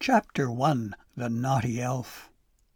Chapter 1. The Naughty Elf.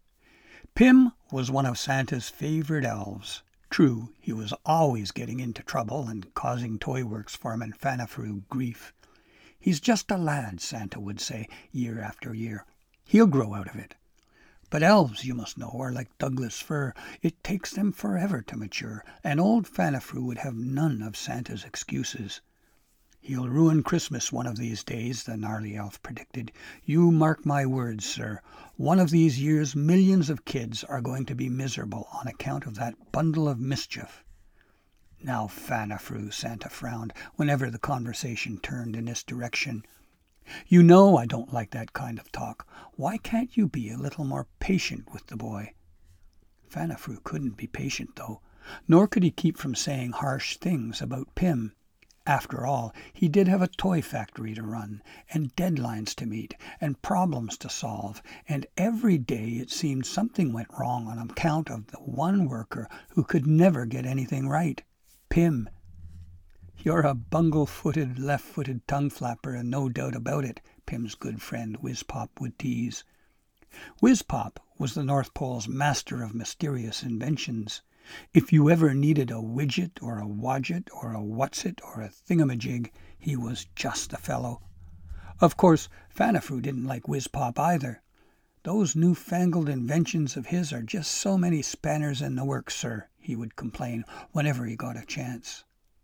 Pim was one of Santa's favourite elves. True, he was always getting into trouble and causing Toyworks foreman Fanafru grief. "He's just a lad," Santa would say year after year. "He'll grow out of it." But elves, you must know, are like Douglas fir. It takes them forever to mature, and old Fanafru would have none of Santa's excuses. "He'll ruin Christmas one of these days," the gnarly elf predicted. "You mark my words, sir. One of these years millions of kids are going to be miserable on account of that bundle of mischief." "Now, Fanafru," Santa frowned whenever the conversation turned in this direction. "You know I don't like that kind of talk. Why can't you be a little more patient with the boy?" Fanafru couldn't be patient, though, nor could he keep from saying harsh things about Pim. After all, he did have a toy factory to run, and deadlines to meet, and problems to solve, and every day it seemed something went wrong on account of the one worker who could never get anything right, Pim. "You're a bungle-footed, left-footed tongue-flapper, and no doubt about it," Pim's good friend Whiz-Pop would tease. Whiz-Pop was the North Pole's master of mysterious inventions. If you ever needed a widget or a wadget or a what's-it or a thingamajig, he was just the fellow. Of course, Fanafru didn't like Whiz-Pop either. "Those new-fangled inventions of his are just so many spanners in the works, sir," he would complain whenever he got a chance.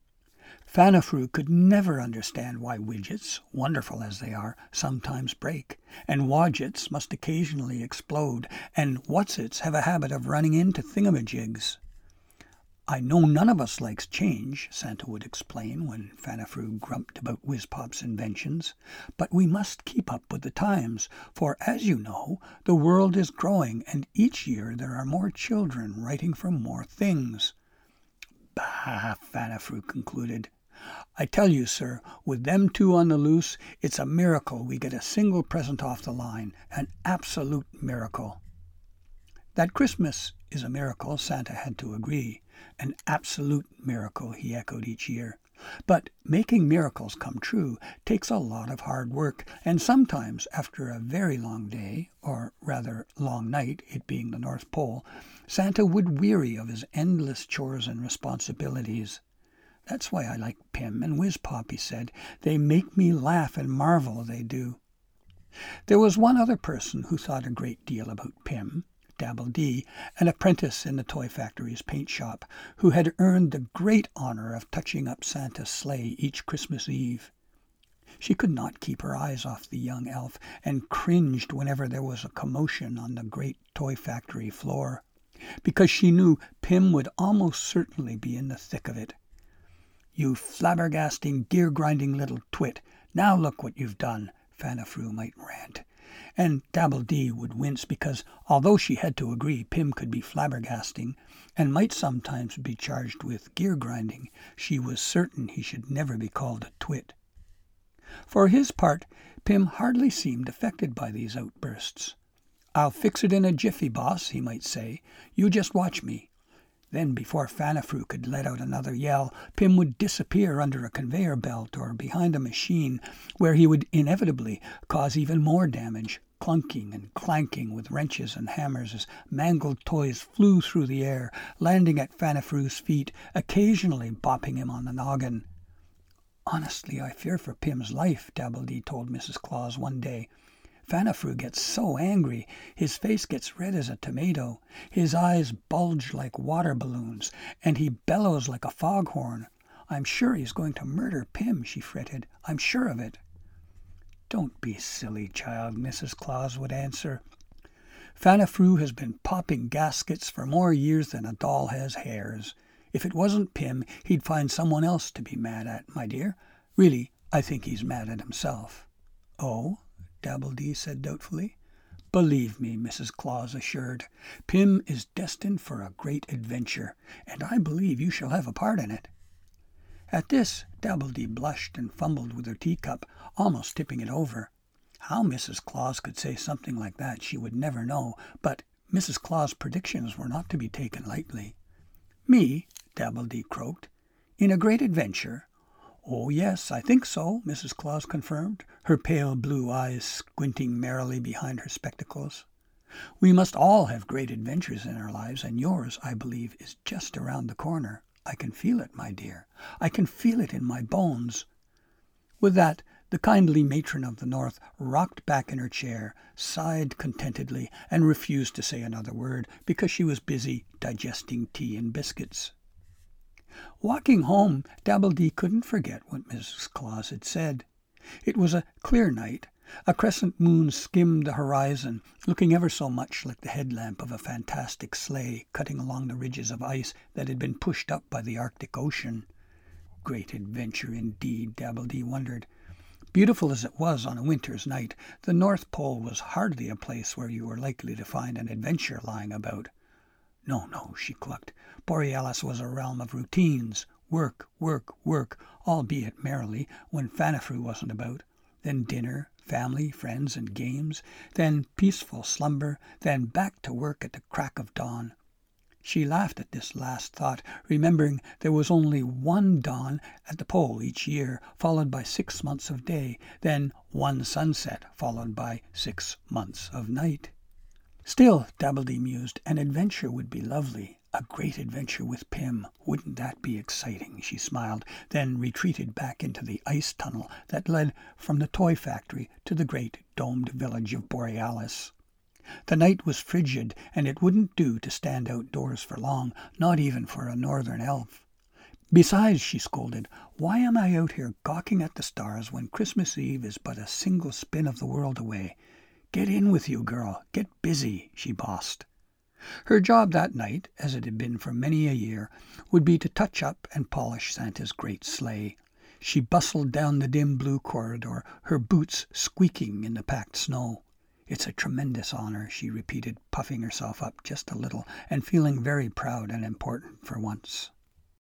Fanafru could never understand why widgets, wonderful as they are, sometimes break, and wadgets must occasionally explode, and what's-its have a habit of running into thingamajigs. "I know none of us likes change," Santa would explain when Fanafru grumped about Whiz-Pop's inventions, "but we must keep up with the times, for, as you know, the world is growing, and each year there are more children writing for more things." "Bah!" Fanafru concluded. "I tell you, sir, with them two on the loose, it's a miracle we get a single present off the line, an absolute miracle." That Christmas is a miracle, Santa had to agree. An absolute miracle, he echoed each year. But making miracles come true takes a lot of hard work, and sometimes, after a very long day, or rather long night, it being the North Pole, Santa would weary of his endless chores and responsibilities. "That's why I like Pim and Whiz-Pop," he said. "They make me laugh and marvel, they do." There was one other person who thought a great deal about Pim, Dabble-Dee, an apprentice in the toy factory's paint shop, who had earned the great honour of touching up Santa's sleigh each Christmas Eve. She could not keep her eyes off the young elf, and cringed whenever there was a commotion on the great toy factory floor, because she knew Pim would almost certainly be in the thick of it. "You flabbergasting, gear-grinding little twit, now look what you've done," Fanafru might rant. And Dabble-Dee would wince because, although she had to agree Pim could be flabbergasting, and might sometimes be charged with gear-grinding, she was certain he should never be called a twit. For his part, Pim hardly seemed affected by these outbursts. "I'll fix it in a jiffy, boss," he might say. "You just watch me." Then, before Fanafru could let out another yell, Pim would disappear under a conveyor belt or behind a machine, where he would inevitably cause even more damage, clunking and clanking with wrenches and hammers as mangled toys flew through the air, landing at Fanafru's feet, occasionally bopping him on the noggin. "Honestly, I fear for Pim's life," Dabble-Dee told Mrs. Claus one day. "Fanafru gets so angry, his face gets red as a tomato, his eyes bulge like water balloons, and he bellows like a foghorn. I'm sure he's going to murder Pim," she fretted. "I'm sure of it." "Don't be silly, child," Mrs. Claus would answer. "Fanafru has been popping gaskets for more years than a doll has hairs. If it wasn't Pim, he'd find someone else to be mad at, my dear. Really, I think he's mad at himself." "Oh?" Dabble-Dee said doubtfully. "Believe me," Mrs. Claus assured, "Pim is destined for a great adventure, and I believe you shall have a part in it." At this, Dabble-Dee blushed and fumbled with her teacup, almost tipping it over. How Mrs. Claus could say something like that she would never know, but Mrs. Claus' predictions were not to be taken lightly. "Me?" Dabble-Dee croaked. "In a great adventure? "Oh, yes, I think so," Mrs. Claus confirmed, her pale blue eyes squinting merrily behind her spectacles. "We must all have great adventures in our lives, and yours, I believe, is just around the corner. I can feel it, my dear. I can feel it in my bones." With that, the kindly matron of the North rocked back in her chair, sighed contentedly, and refused to say another word because she was busy digesting tea and biscuits. Walking home, Dabbledy couldn't forget what Mrs. Claus had said. It was a clear night. A crescent moon skimmed the horizon, looking ever so much like the headlamp of a fantastic sleigh cutting along the ridges of ice that had been pushed up by the Arctic Ocean. Great adventure indeed, Dabbledy wondered. Beautiful as it was on a winter's night, the North Pole was hardly a place where you were likely to find an adventure lying about. No, she clucked. Borealis was a realm of routines. Work, work, work, albeit merrily, when Fanafru wasn't about. Then dinner, family, friends, and games. Then peaceful slumber. Then back to work at the crack of dawn. She laughed at this last thought, remembering there was only one dawn at the pole each year, followed by 6 months of day, then one sunset, followed by 6 months of night. Still, Dabbledy mused, an adventure would be lovely. A great adventure with Pym. Wouldn't that be exciting? She smiled, then retreated back into the ice tunnel that led from the toy factory to the great domed village of Borealis. The night was frigid, and it wouldn't do to stand outdoors for long, not even for a northern elf. "Besides," she scolded, "why am I out here gawking at the stars when Christmas Eve is but a single spin of the world away? Get in with you, girl. Get busy," she bossed. Her job that night, as it had been for many a year, would be to touch up and polish Santa's great sleigh. She bustled down the dim blue corridor, her boots squeaking in the packed snow. "It's a tremendous honor," she repeated, puffing herself up just a little and feeling very proud and important for once.